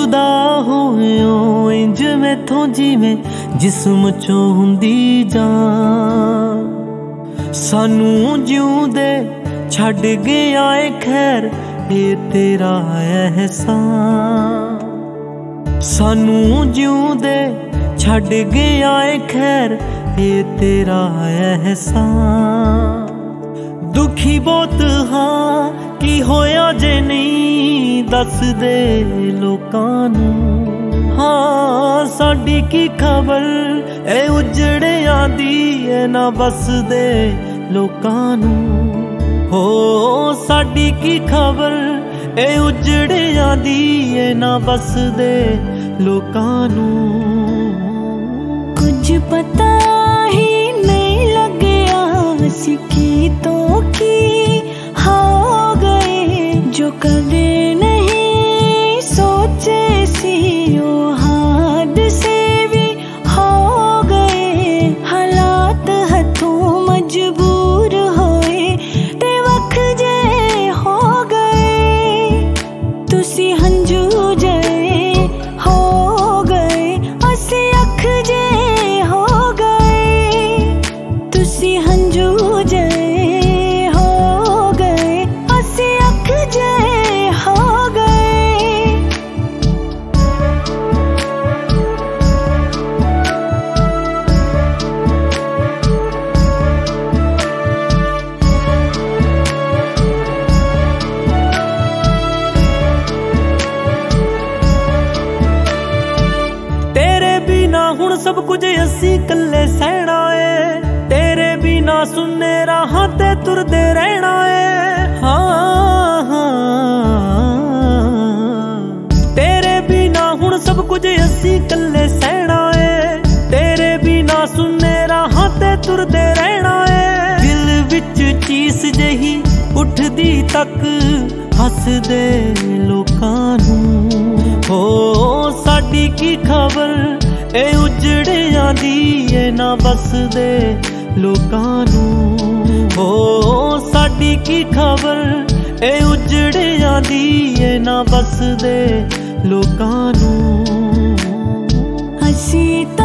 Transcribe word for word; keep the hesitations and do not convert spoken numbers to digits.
जुदा होयो इंज मैथों जिवें जिस्म चों हुंदी जान। सानू जिउंदे छड्ड गया ए खैर ये तेरा एहसान। सानू जिउंदे छड्ड गया ए खैर ये तेरा एहसान। दुखी बहुत हाँ की होया जे नहीं दस दे लोकां नू। हाँ साडी की खबर ए उजड़ियां दी ए ना बस दे लोकां नू। हो साडी की खबर ए उजड़ियां दी ए ना बस दे लोकां नू। कुछ पता ही नहीं लगया असीं कीतों की हो गए जो कदे नहीं सोचे सी। ओ हादसे भी हो गए हालात हथों मजबूर होए ते वख जे हो गए। तुसी हंजू जे हो गए असी अख जे हो गए। तुसी हंजू जे हो गए असी अख जे हो गए। तेरे बिना हुण सब कुछ असी कल्ले सहना है। तेरे बिना सुनने राहां ते तुरदे रहना है। हाँ हाँ तेरे बिना हुण सब कुछ असी कल्ले सहना है। तेरे बिना सुनने राहां ते तुरदे रहना है। दिल विच चीस जही उठदी तक हसदे लोकां नू। हो साडी की खबर ए उजड़ियां दी ए ना बस दे लोकां नू। हो साडी की खबर ए उजड़ियां दी ए ना बस दे लोकां नू। असीं